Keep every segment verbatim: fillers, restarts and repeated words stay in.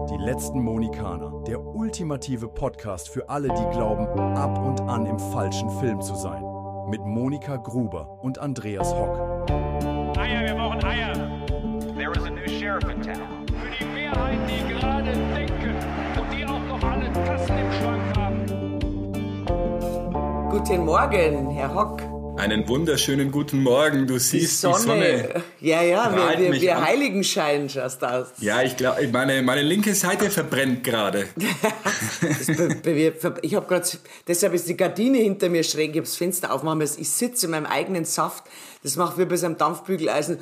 Die letzten Monikaner, der ultimative Podcast für alle, die glauben, ab und an im falschen Film zu sein. Mit Monika Gruber und Andreas Hock. Eier, wir brauchen Eier. There is a new sheriff in town. Für die Mehrheit, die gerade denken und die auch noch alle Tassen im Schrank haben. Guten Morgen, Herr Hock. Einen wunderschönen guten Morgen. Du siehst die Sonne. Die Sonne ja, ja, wir, wir, wir Heiligenschein schaust aus. Ja, ich glaube, meine, meine linke Seite verbrennt gerade. Ich habe gerade, deshalb ist die Gardine hinter mir schräg, ich habe das Fenster aufmachen müssen. Ich sitze in meinem eigenen Saft. Das macht wie bei so einem Dampfbügeleisen.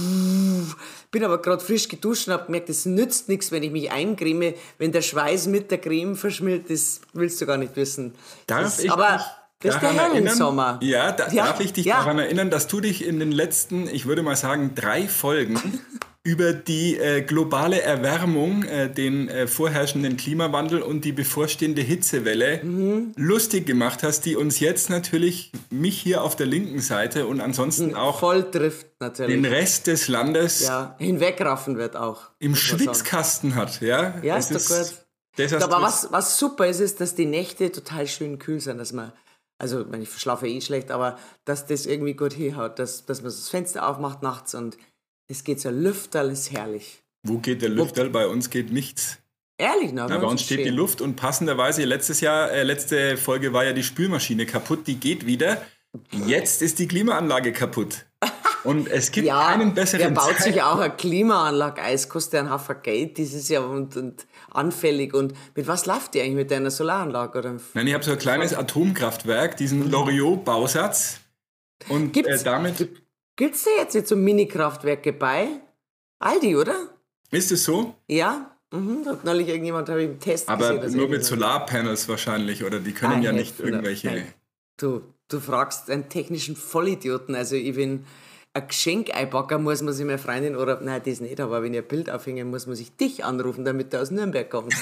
Bin aber gerade frisch geduscht und habe gemerkt, es nützt nichts, wenn ich mich eincreme. Wenn der Schweiß mit der Creme verschmilzt, das willst du gar nicht wissen. Darf das, ich aber dich das ist der Herrensommer. Ja, da, ja, darf ich dich ja. daran erinnern, dass du dich in den letzten, ich würde mal sagen, drei Folgen über die äh, globale Erwärmung, äh, den äh, vorherrschenden Klimawandel und die bevorstehende Hitzewelle mhm. lustig gemacht hast, die uns jetzt natürlich, mich hier auf der linken Seite und ansonsten auch voll trifft natürlich. Den Rest des Landes ja, hinwegraffen wird auch. Im Schwitzkasten hat. Ja, ja ist doch gut. Das aber was, was super ist, ist, dass die Nächte total schön kühl sind, dass man Also, ich schlafe eh schlecht, aber dass das irgendwie gut hinhaut, dass, dass man das Fenster aufmacht nachts und es geht so Lüfterl, ist herrlich. Wo geht der Lüfterl? Bei uns geht nichts. Ehrlich, na, Na, bei uns steht schön. Die Luft und passenderweise, letztes Jahr, äh, letzte Folge war ja die Spülmaschine kaputt, die geht wieder. Jetzt ist die Klimaanlage kaputt. Und es gibt ja, keinen besseren Wer baut Zeitpunkt. sich auch eine Klimaanlage ein? Es kostet einen Haufen Geld dieses Jahr und, und anfällig. Und mit was läuft die eigentlich? Mit deiner Solaranlage? Oder? Nein, ich habe so ein kleines Atomkraftwerk, diesen Loriot-Bausatz. Und Gibt's, äh, damit... Gibt es da jetzt, jetzt so Mini-Kraftwerke bei Aldi, oder? Ist es so? Ja. Mhm, da hat neulich irgendjemand habe ich im Test Aber gesehen. Aber nur mit Solarpanels wahrscheinlich, oder die können Nein, ja nicht irgendwelche... Nein. Du, du fragst einen technischen Vollidioten. Also ich bin ein Geschenk einpacken, muss man sich meine Freundin oder, nein, das nicht, aber wenn ich ein Bild aufhänge, muss man sich dich anrufen, damit du aus Nürnberg kommst.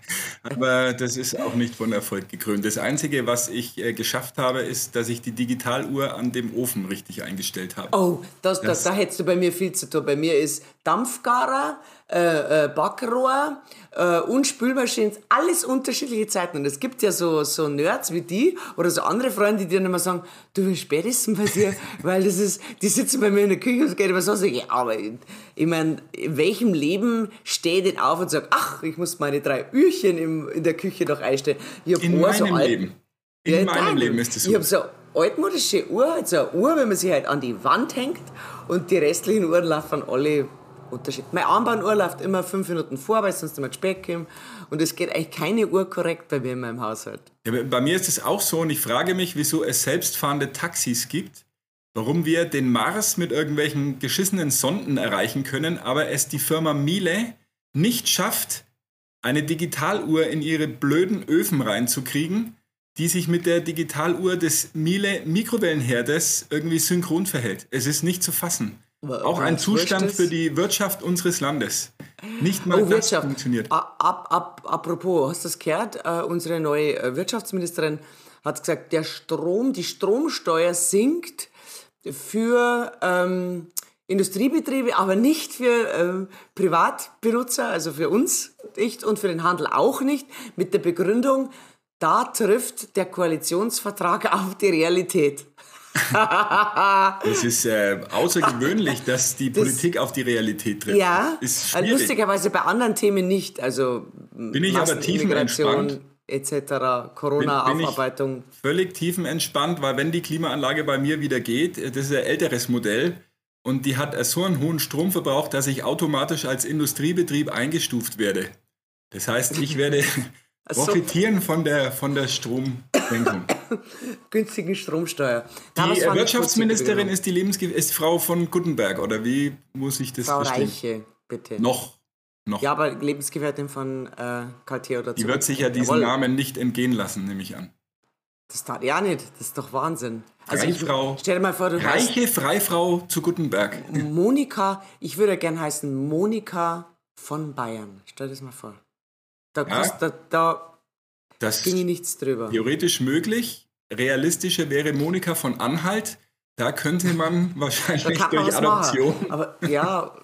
Aber das ist auch nicht von Erfolg gekrönt. Das Einzige, was ich äh, geschafft habe, ist, dass ich die Digitaluhr an dem Ofen richtig eingestellt habe. Oh, das, das, da, da hättest du bei mir viel zu tun. Bei mir ist Dampfgarer, äh, äh, Backrohr äh, und Spülmaschinen, alles unterschiedliche Zeiten. Und es gibt ja so, so Nerds wie die oder so andere Freunde, die dann immer sagen, du, wie spät ist denn bei dir? Weil das ist, die sitzen bei mir in der Küche und es geht immer so, so ja, aber ich meine, in welchem Leben steht denn auf und sagt, ach, ich muss meine drei Ührchen im, in der Küche noch einstellen. Ich hab in meinem so alt, Leben. In ja, meinem Leben ist das so. Ich habe so eine altmodische Uhr, halt so eine Uhr, wenn man sie halt an die Wand hängt und die restlichen Uhren laufen alle unterschiedlich. Meine Armbanduhr läuft immer fünf Minuten vor, weil sonst immer Speck kommt. Und es geht eigentlich keine Uhr korrekt bei mir in meinem Haushalt. Ja, bei mir ist es auch so und ich frage mich, wieso es selbstfahrende Taxis gibt, warum wir den Mars mit irgendwelchen geschissenen Sonden erreichen können, aber es die Firma Miele nicht schafft, eine Digitaluhr in ihre blöden Öfen reinzukriegen, die sich mit der Digitaluhr des Miele Mikrowellenherdes irgendwie synchron verhält. Es ist nicht zu fassen. Auch ein Zustand für die Wirtschaft unseres Landes. Nicht mal oh, das Wirtschaft. funktioniert. Ab, ab, apropos, hast du das gehört? Uh, unsere neue Wirtschaftsministerin hat gesagt, der Strom, die Stromsteuer sinkt für ähm, Industriebetriebe, aber nicht für ähm, Privatbenutzer, also für uns nicht und für den Handel auch nicht, mit der Begründung, da trifft der Koalitionsvertrag auf die Realität. Das ist äh, außergewöhnlich, dass die das, Politik auf die Realität trifft. Ja, ist lustigerweise bei anderen Themen nicht. Also bin ich aber tiefenentspannt et cetera, Corona-Aufarbeitung. Bin, bin ich völlig tiefenentspannt, weil wenn die Klimaanlage bei mir wieder geht, das ist ein älteres Modell und die hat so einen hohen Stromverbrauch, dass ich automatisch als Industriebetrieb eingestuft werde. Das heißt, ich werde profitieren von der, von der Stromsenkung. Günstigen Stromsteuer. Die äh, Wirtschaftsministerin ist die Lebensge- ist Frau von Guttenberg, oder wie muss ich das Frau verstehen? Reiche, bitte. Noch. Noch. Ja, aber Lebensgefährtin von äh, Karl Theodor. Die wird sich ja diesen Jawohl. Namen nicht entgehen lassen, nehme ich an. Das tat ja nicht. Das ist doch Wahnsinn. Also Freifrau, ich, stell dir mal vor, du reiche Freifrau zu Guttenberg. Monika, ich würde gern heißen Monika von Bayern. Stell dir das mal vor. Da, ja, kost, da, da das ging nichts drüber. Theoretisch möglich. Realistischer wäre Monika von Anhalt. Da könnte man wahrscheinlich da durch Adoption. Aber ja,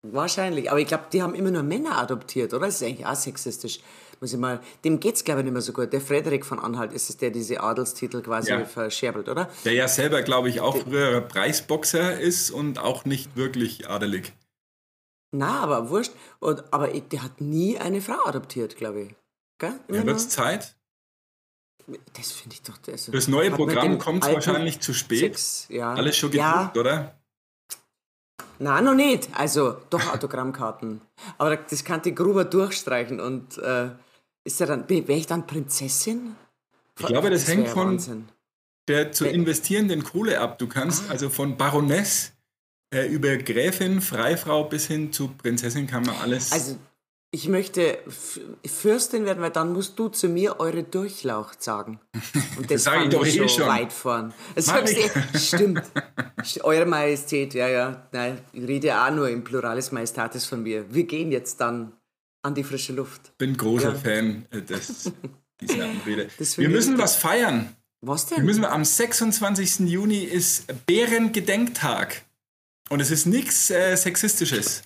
Wahrscheinlich, aber ich glaube, die haben immer nur Männer adoptiert, oder? Das ist eigentlich auch sexistisch. Muss ich mal, dem geht's glaube ich nicht mehr so gut. Der Frederik von Anhalt ist es, der diese Adelstitel quasi Ja. verscherbelt, oder? Der ja selber, glaube ich, auch früherer Preisboxer ist und auch nicht wirklich adelig. Na, aber wurscht. Und, aber ich, der hat nie eine Frau adoptiert, glaube ich. Gell? Immer Ja, nur- wird's Zeit? Das finde ich doch... Also, Das neue hat man Programm den kommt alten wahrscheinlich zu spät. Sex, ja. Alles schon Ja, gedruckt, oder? nein, noch nicht. Also, doch Autogrammkarten. Aber das kann die Gruber durchstreichen und äh, ist er dann... Wäre ich dann Prinzessin? Ich glaube, das, hängt wär von Wahnsinn. der zu Wer- investierenden Kohle ab. Du kannst also von Baroness äh, über Gräfin, Freifrau bis hin zu Prinzessin kann man alles... Also, ich möchte F- Fürstin werden, weil dann musst du zu mir eure Durchlaucht sagen. Und das sag ich fand doch eh schon schon. weit vorn. Das Mach sagst ich. du eh. Stimmt. St- Eure Majestät, ja, ja. Nein, ich rede ja auch nur im Pluralis Majestatis von mir. Wir gehen jetzt dann an die frische Luft. bin großer Ja. Fan äh, des, dieser Anrede. Das Wir finde müssen ich- was feiern. Was Wir denn? müssen am sechsundzwanzigsten Juni ist Bärengedenktag. Und es ist nichts äh, Sexistisches.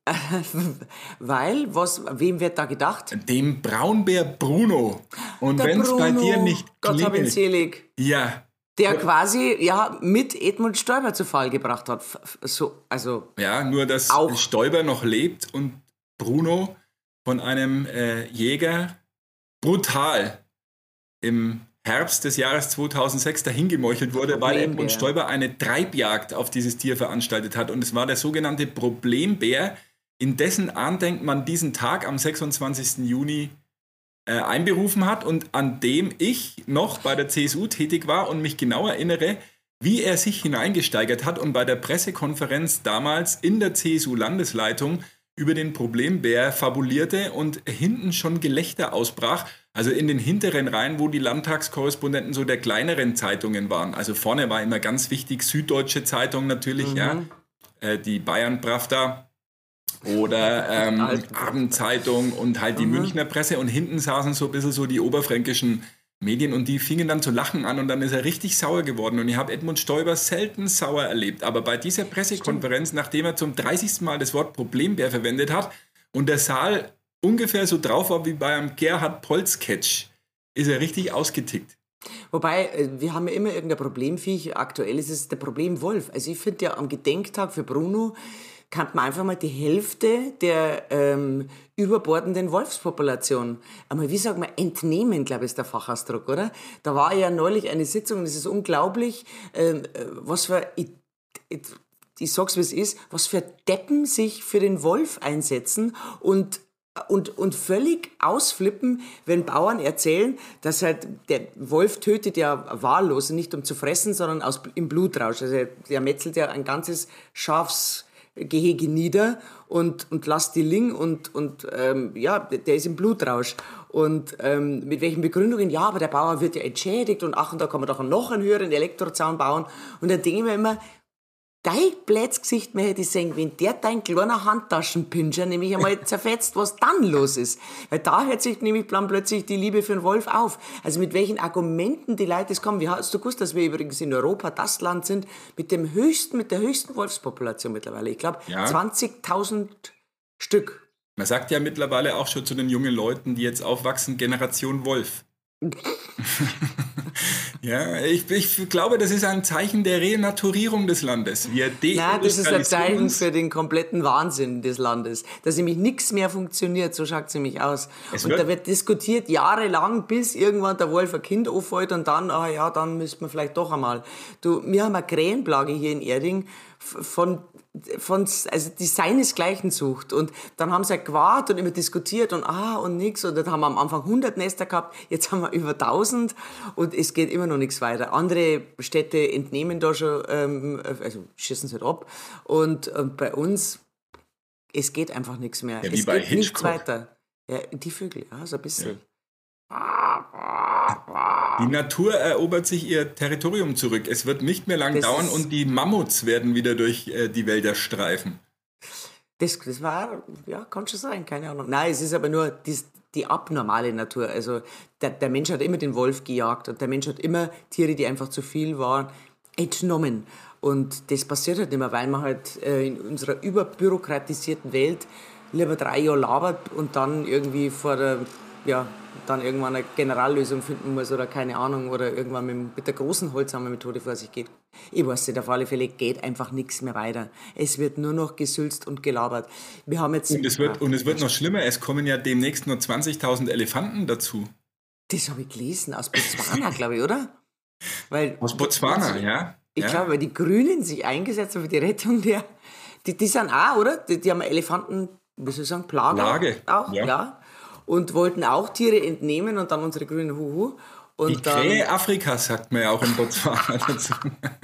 Weil, was, wem wird da gedacht? Dem Braunbär Bruno. Und wenn es bei dir nicht Gott hab ihn klingelt, selig. ja, Der quasi, ja, mit Edmund Stoiber zu Fall gebracht hat. F- f- So, also, ja, nur dass Auch. Stoiber noch lebt und Bruno von einem äh, Jäger brutal im Herbst des Jahres zweitausendsechs dahingemeuchelt wurde, weil Problembär. Edmund Stoiber eine Treibjagd auf dieses Tier veranstaltet hat. Und es war der sogenannte Problembär, in dessen Andenken man diesen Tag am sechsundzwanzigsten Juni äh, einberufen hat und an dem ich noch bei der C S U tätig war und mich genau erinnere, wie er sich hineingesteigert hat und bei der Pressekonferenz damals in der C S U-Landesleitung über den Problembär fabulierte und hinten schon Gelächter ausbrach, also in den hinteren Reihen, wo die Landtagskorrespondenten so der kleineren Zeitungen waren. Also vorne war immer ganz wichtig, Süddeutsche Zeitung natürlich, ja, äh, die Bayern Pravda oder ähm, Alten. Abendzeitung und halt die Münchner Presse und hinten saßen so ein bisschen so die oberfränkischen Medien und die fingen dann zu lachen an und dann ist er richtig sauer geworden und ich habe Edmund Stoiber selten sauer erlebt, aber bei dieser Pressekonferenz, nachdem er zum dreißigsten Mal das Wort Problembär verwendet hat und der Saal ungefähr so drauf war wie bei einem Gerhard Poll-Sketch, ist er richtig ausgetickt. wobei, äh, wir haben ja immer irgendein Problemviech. Aktuell ist es der Problemwolf. Also ich finde ja am Gedenktag für Bruno kann man einfach mal die Hälfte der ähm, überbordenden Wolfspopulation, einmal, wie sagt man, entnehmen, glaube ich, ist der Fachausdruck, oder? Da war ja neulich eine Sitzung und es ist unglaublich, ähm, äh, was für, ich, ich, ich sag's wie es ist, was für Deppen sich für den Wolf einsetzen und Und, und völlig ausflippen, wenn Bauern erzählen, dass halt der Wolf tötet ja wahllos, nicht um zu fressen, sondern aus, im Blutrausch. Also der metzelt ja ein ganzes Schafsgehege nieder und, und lässt die Ling und, und ähm, ja, der ist im Blutrausch. Und ähm, mit welchen Begründungen? Ja, aber der Bauer wird ja entschädigt und ach, und da kann man doch noch einen höheren Elektrozaun bauen. Und dann denke ich mir immer, dein blödes Gesicht mehr hätte ich sehen, wenn der dein kleiner Handtaschenpinscher nämlich einmal zerfetzt, was dann los ist. Weil da hört sich nämlich dann plötzlich die Liebe für den Wolf auf. Also mit welchen Argumenten die Leute es kommen. Wie hast du gewusst, dass wir übrigens in Europa das Land sind mit dem höchsten, mit der höchsten Wolfspopulation mittlerweile? Ich glaube, Ja. zwanzigtausend Stück. Man sagt ja mittlerweile auch schon zu den jungen Leuten, die jetzt aufwachsen, Generation Wolf. Ja, ich, ich glaube, das ist ein Zeichen der Renaturierung des Landes. Wir Nein, das ist ein deindustrialisieren Zeichen uns. für den kompletten Wahnsinn des Landes. Dass nämlich nichts mehr funktioniert, so schaut es nämlich aus. Es Und wird- da wird diskutiert jahrelang, bis irgendwann der Wolf ein Kind auffällt und dann, ah ja, dann müsste man vielleicht doch einmal. Du, wir haben eine Krähenplage hier in Erding f- von, von, also die seinesgleichen sucht. Und dann haben sie halt gewartet und immer diskutiert und ah und nix. Und dann haben wir am Anfang hundert Nester gehabt, jetzt haben wir über tausend und es geht immer noch nichts weiter. Andere Städte entnehmen da schon, ähm, also schießen sie halt ab. Und, und bei uns, es geht einfach nichts mehr. Ja, wie es bei geht nichts Hitchcock. weiter. Ja, die Vögel, ja, so ein bisschen. Die Natur erobert sich ihr Territorium zurück. Es wird nicht mehr lang Das dauern ist- und die Mammuts werden wieder durch äh, die Wälder streifen. Das, das war, ja, kann schon sein, keine Ahnung. Nein, es ist aber nur dies, die abnormale Natur. Also der, der Mensch hat immer den Wolf gejagt und der Mensch hat immer Tiere, die einfach zu viel waren, entnommen. Und das passiert halt nicht mehr, weil man halt äh, in unserer überbürokratisierten Welt lieber drei Jahre labert und dann irgendwie vor der, ja, dann irgendwann eine Generallösung finden muss oder keine Ahnung, oder irgendwann mit, mit der großen Holzhammermethode vor sich geht. Ich weiß nicht, auf alle Fälle geht einfach nichts mehr weiter. Es wird nur noch gesülzt und gelabert. Wir haben jetzt... Und es wird, und es wird noch schlimmer, es kommen ja demnächst nur zwanzigtausend Elefanten dazu. Das habe ich gelesen, aus Botswana, glaube ich, oder? Weil, Aus Botswana, ja. Ich ja. glaube, weil die Grünen sich eingesetzt haben für die Rettung der... Die, die sind auch, oder? Die, die haben Elefanten, wie soll ich sagen, Plage. Plage, auch, ja. ja. Und wollten auch Tiere entnehmen und dann unsere grünen Huhu. Und die Krähe Afrikas, sagt man ja auch in Botswana dazu.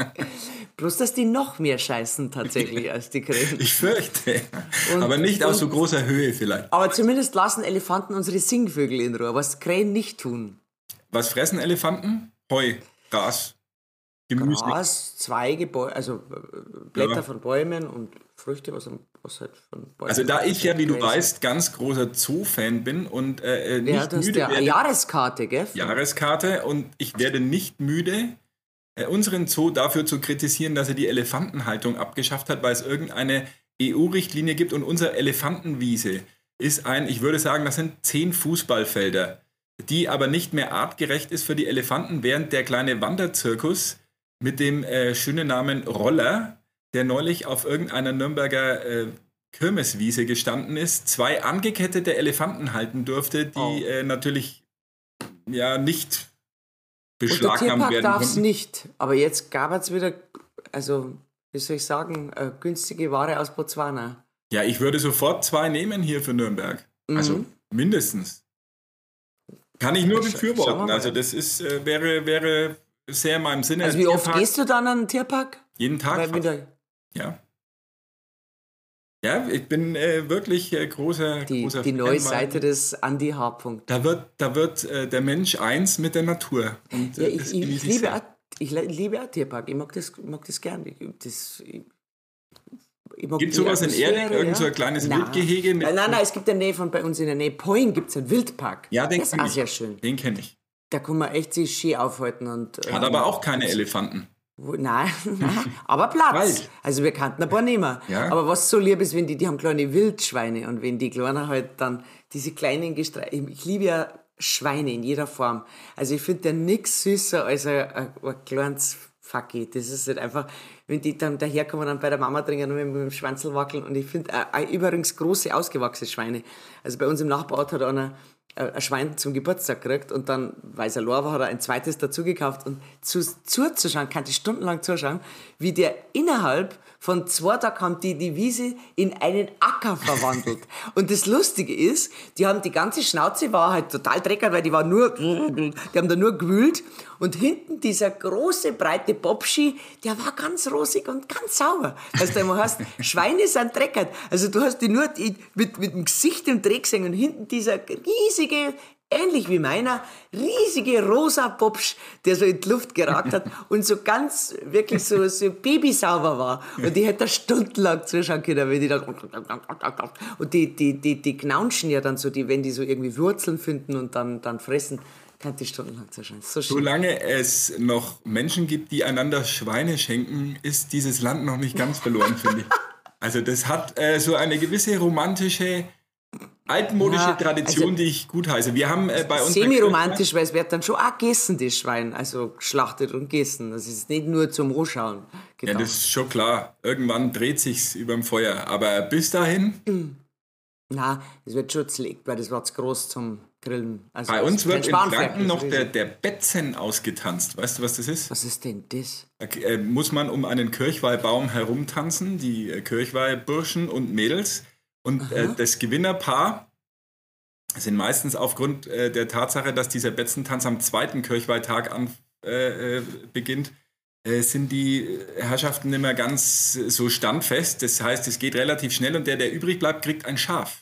Bloß, dass die noch mehr scheißen tatsächlich als die Krähen. Ich fürchte. Und, aber nicht aus und, so großer Höhe vielleicht. Aber zumindest lassen Elefanten unsere Singvögel in Ruhe, was Krähen nicht tun. Was fressen Elefanten? Heu, Gras, Gemüse. Gras, Zweige, Bäu- also Blätter Ja. von Bäumen und Früchte, was, was halt von Bäumen. Also da ich ja, wie du Gräser. weißt, ganz großer Zoo-Fan bin und äh, nicht Ja, du hast müde ja eine werde, Jahreskarte, gell? Jahreskarte, und ich werde nicht müde, äh, unseren Zoo dafür zu kritisieren, dass er die Elefantenhaltung abgeschafft hat, weil es irgendeine E U-Richtlinie gibt, und unsere Elefantenwiese ist ein, ich würde sagen, das sind zehn Fußballfelder, die aber nicht mehr artgerecht ist für die Elefanten, während der kleine Wanderzirkus mit dem äh, schönen Namen Roller, der neulich auf irgendeiner Nürnberger äh, Kirmeswiese gestanden ist, zwei angekettete Elefanten halten durfte, die Oh. äh, natürlich ja nicht Und der beschlagnahmt Tierpark werden darf es konnten. nicht. Aber jetzt gab es wieder, also wie soll ich sagen, äh, günstige Ware aus Botswana. Ja, ich würde sofort zwei nehmen hier für Nürnberg. Mhm. Also mindestens. Kann ich nur Scha- schauen wir befürworten. mal. Also das ist, äh, wäre, wäre sehr in meinem Sinne. Also wie oft Tierpark. gehst du dann an den Tierpark? Jeden Tag. Weil fast. wieder Ja. Ja, ich bin äh, wirklich äh, großer, die, großer die Fan, neue weil Seite des Andy H. Punkt. Da wird, da wird äh, der Mensch eins mit der Natur. Und, Ja, äh, ich, das ich, genieße ich, liebe sehr. auch, ich le- liebe auch Tierpark. Ich mag das, ich mag das gern. Ich, das, ich, ich mag Gibt die sowas in Atmosphäre, Erding? Irgend so ein kleines Nein. Wildgehege mit- Nein, nein, nein, es gibt in der Nähe von, bei uns in der Nähe Poing gibt es einen Wildpark. Ja, den das ist kenn auch ich. sehr schön. Den kenne ich. Da kann man echt sich schön aufhalten. Und, Hat ähm, aber auch keine Elefanten. Wo, nein, nein, aber Platz. Wald. Also wir kannten ein paar nehmen. Ja. Aber was so lieb ist, wenn die, die haben kleine Wildschweine, und wenn die Kleinen halt dann diese kleinen Gestreich, ich, ich liebe ja Schweine in jeder Form. Also ich finde ja nichts süßer als ein, ein, ein kleines Facki. Das ist halt einfach, wenn die dann daherkommen, dann bei der Mama trinken und mit dem Schwanzel wackeln. Und ich finde äh, äh, übrigens große, ausgewachsene Schweine. Also bei uns im Nachbarort hat einer äh, ein Schwein zum Geburtstag gekriegt, und dann, weil es ein Lor war, hat er ein zweites dazu gekauft, und zu, zuzuschauen, kann ich stundenlang zuschauen, wie der innerhalb von zwei Tagen haben die die Wiese in einen Acker verwandelt. Und das Lustige ist, die haben die ganze Schnauze war halt total dreckig, weil die war nur, die haben da nur gewühlt, und hinten dieser große, breite Bobschi, der war ganz rosig und ganz sauber. Weißt du, immer hast, Schweine sind dreckig. Also du hast die nur die, mit, mit dem Gesicht im Dreck gesehen, und hinten dieser riesige, ähnlich wie meiner, riesige rosa Bobsch, der so in die Luft geragt hat und so ganz, wirklich so, so babysauber war. Und ich hätte da stundenlang zuschauen können, wenn die da, und die, die, die, die knaunschen ja dann so, die, wenn die so irgendwie Wurzeln finden und dann, dann fressen, kann ich stundenlang zuschauen. So schön. Solange es noch Menschen gibt, die einander Schweine schenken, ist dieses Land noch nicht ganz verloren, finde ich. Also das hat äh, so eine gewisse romantische, altmodische Ja, Tradition, also- die ich gutheiße. Wir haben äh, bei uns... Semi-romantisch, weil es wird dann schon auch gegessen, das Schwein. Also geschlachtet und gegessen. Das ist nicht nur zum Anschauen Ja, gedacht. das ist schon klar. Irgendwann dreht sich's überm Feuer. Aber bis dahin, Nein, das wird schon zerlegt, weil das war zu groß zum Grillen. Also bei das uns ist kein wird in Spanferkel, Franken das noch ist der, riesig. der Betzen ausgetanzt. Weißt du, was das ist? Was ist denn das? Da äh, muss man um einen Kirchweihbaum herumtanzen, die äh, Kirchweihburschen und Mädels. Und äh, das Gewinnerpaar sind meistens aufgrund äh, der Tatsache, dass dieser Betzentanz am zweiten Kirchweihtag an, äh, äh, beginnt, äh, sind die Herrschaften immer ganz äh, so standfest. Das heißt, es geht relativ schnell, und der, der übrig bleibt, kriegt ein Schaf.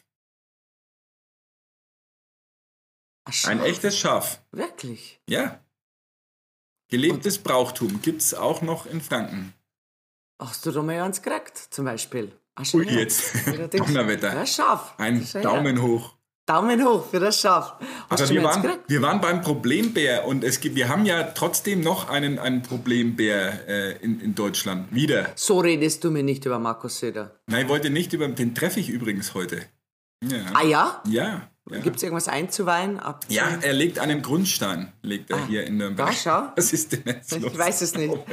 Ach, Schaf. Ein echtes Schaf. Wirklich? Ja. Gelebtes Brauchtum gibt es auch noch in Franken. Hast du da mal eins gekriegt, zum Beispiel? Ach, schon Ui, her. jetzt. Ja, denkst du, Donnerwetter. Ja, scharf. Ein Das ist ja Daumen hoch. Daumen hoch für das Schaf. Hast Aber du wir schon eins waren, gekriegt? wir waren beim Problembär und es gibt, wir haben ja trotzdem noch einen, einen Problembär äh, in, in Deutschland. Wieder. So redest du mir nicht über Markus Söder. Nein, ich wollte nicht über, den treffe ich übrigens heute. Ja. Ah ja? Ja. Ja. Gibt es irgendwas einzuweihen? Abzu- Ja, er legt einen Grundstein, legt er Ah, hier in Nürnberg. da, schau. Was ist denn jetzt los? Ich weiß es nicht.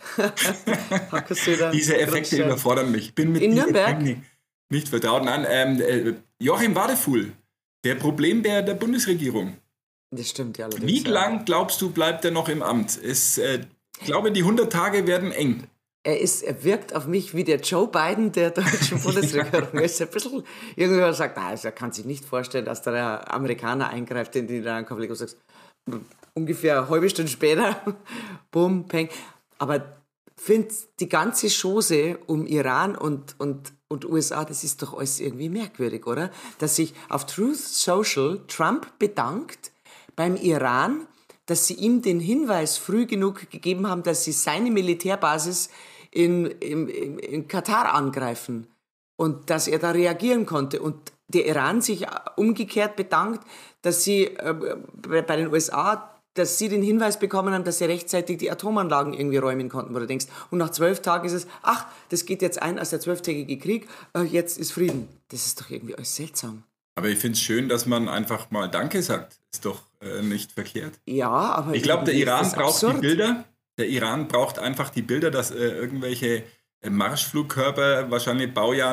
Markus Söder. Diese Effekte überfordern mich. Ich bin mit In dieser Nürnberg? Technik nicht vertraut. Nein, ähm, äh, Joachim Wadefuhl, der Problembär der Bundesregierung. Das stimmt ja allerdings. Wie ja. lang, glaubst du, bleibt er noch im Amt? Es, äh, ich glaube, die hundert Tage werden eng. Er, ist, er wirkt auf mich wie der Joe Biden der deutschen Bundesregierung. Er ist ein bisschen, irgendwer sagt, na, also er kann sich nicht vorstellen, dass da der Amerikaner eingreift in den Iran-Konflikt. Und sagst, ungefähr eine halbe Stunde später, bumm, peng. Aber finde die ganze Chose um Iran und, und, und U S A, das ist doch alles irgendwie merkwürdig, oder? Dass sich auf Truth Social Trump bedankt beim Iran, dass sie ihm den Hinweis früh genug gegeben haben, dass sie seine Militärbasis in, in, in, in Katar angreifen und dass er da reagieren konnte. Und der Iran sich umgekehrt bedankt, dass sie äh, bei den U S A, dass sie den Hinweis bekommen haben, dass sie rechtzeitig die Atomanlagen irgendwie räumen konnten, wo du denkst, und nach zwölf Tagen ist es, ach, das geht jetzt ein als der zwölftägige Krieg, äh, jetzt ist Frieden. Das ist doch irgendwie alles seltsam. Aber ich finde es schön, dass man einfach mal Danke sagt. Ist doch äh, nicht verkehrt. Ja, aber Ich glaube, der irgendwie ist Iran das braucht absurd. die Bilder. Der Iran braucht einfach die Bilder, dass äh, irgendwelche äh, Marschflugkörper, wahrscheinlich Baujahr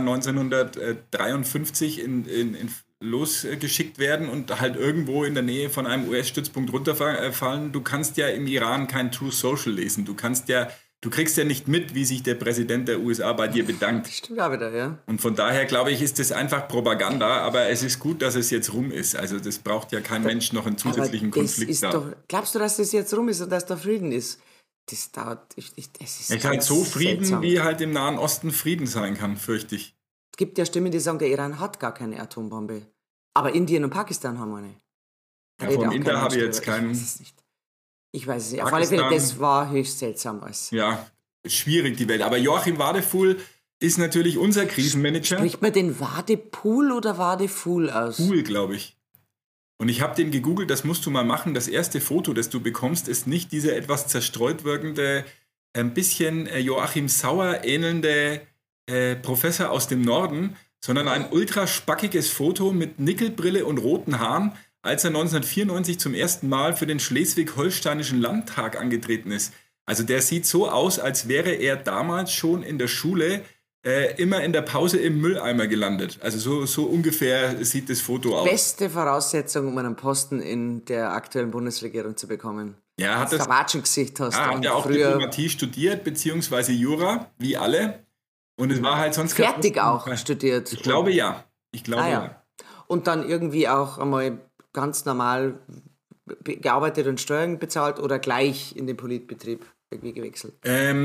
neunzehnhundertdreiundfünfzig, in, in, in losgeschickt werden und halt irgendwo in der Nähe von einem U S-Stützpunkt runterfallen. Du kannst ja im Iran kein True Social lesen. Du kannst ja, du kriegst ja nicht mit, wie sich der Präsident der U S A bei dir bedankt. Stimmt auch wieder, ja. Und von daher, glaube ich, ist das einfach Propaganda, aber es ist gut, dass es jetzt rum ist. Also das braucht ja kein Mensch noch einen zusätzlichen Aber das Konflikt ist da. doch, glaubst du, dass das jetzt rum ist und dass da Frieden ist? Das dauert, ich, ich, das ist Es ist ganz halt so Frieden, seltsam. wie halt im Nahen Osten Frieden sein kann, fürchte ich. Es gibt ja Stimmen, die sagen, der Iran hat gar keine Atombombe. Aber Indien und Pakistan haben eine. Da Ja, redet vom auch Inder kein habe ich Mensch jetzt drüber. keinen- Ich weiß es nicht. Ich weiß es nicht. Auf alle Fälle, Pakistan- das war höchst seltsam alles. Ja, schwierig die Welt. Aber Joachim Wadefuhl ist natürlich unser Krisenmanager. Spricht man den Wadepool oder Wadefuhl aus? Pool, glaube ich. Und ich habe den gegoogelt, das musst du mal machen. Das erste Foto, das du bekommst, ist nicht dieser etwas zerstreut wirkende, ein bisschen äh, Joachim Sauer ähnelnde äh, Professor aus dem Norden, sondern ein ultra spackiges Foto mit Nickelbrille und roten Haaren, als er neunzehnhundertvierundneunzig zum ersten Mal für den Schleswig-Holsteinischen Landtag angetreten ist. Also der sieht so aus, als wäre er damals schon in der Schule äh, immer in der Pause im Mülleimer gelandet. Also so, so ungefähr sieht das Foto aus. Beste Voraussetzung, um einen Posten in der aktuellen Bundesregierung zu bekommen. Ja, hat Das das, Watschengesicht hast ja, du. hat ja auch früher Diplomatie studiert, beziehungsweise Jura, wie alle. Und es war halt sonst kein fertig Posten. auch studiert. Ich glaube ja. Ich glaube Ah, ja. ja. Und dann irgendwie auch einmal ganz normal be- gearbeitet und Steuern bezahlt oder gleich in den Politbetrieb irgendwie gewechselt.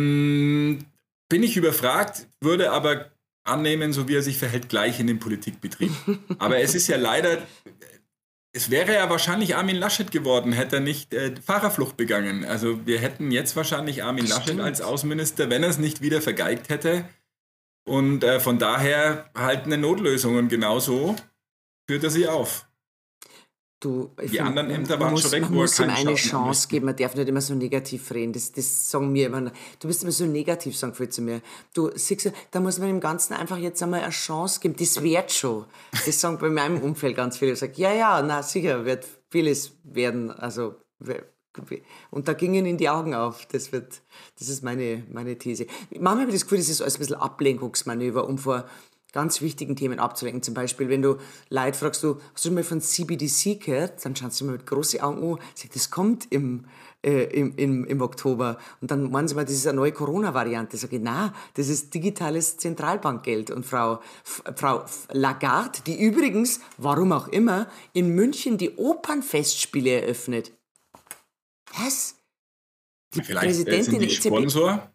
Ähm, bin ich überfragt, würde aber annehmen, so wie er sich verhält, gleich in den Politikbetrieb. Aber es ist ja leider, es wäre ja wahrscheinlich Armin Laschet geworden, hätte er nicht äh, Fahrerflucht begangen. Also wir hätten jetzt wahrscheinlich Armin Das Laschet stimmt. als Außenminister, wenn er es nicht wieder vergeigt hätte. Und äh, von daher halt eine Notlösung und genauso führt er sie auf. Du, ich Die find, anderen Ämter man waren muss, schon weg, Man wo er muss ihm keinen eine Schaden Chance anlässt. geben, man darf nicht immer so negativ reden. Das, das sagen mir immer, du bist immer so negativ, sagen viele zu mir. Du, siehst du, da muss man dem Ganzen einfach jetzt einmal eine Chance geben. Das wird schon. Das sagen bei meinem Umfeld ganz viele. Ich sage, ja, ja, na sicher, wird vieles werden. Also, und da gingen ihnen die Augen auf. Das wird, das ist meine, meine These. Manchmal habe ich das Gefühl, das ist alles ein bisschen Ablenkungsmanöver, um vor ganz wichtigen Themen abzulenken. Zum Beispiel, wenn du Leute fragst, du, hast du schon mal von C B D C gehört? Dann schauen sie mal mit großen Augen an, sagen, das kommt im, äh, im, im, im Oktober. Und dann meinen sie mal, das ist eine neue Corona-Variante. Sag ich, na, das ist digitales Zentralbankgeld. Und Frau, F- Frau F- Lagarde, die übrigens, warum auch immer, in München die Opernfestspiele eröffnet. Was? Die Vielleicht äh, sind die der E Z B. Sponsor.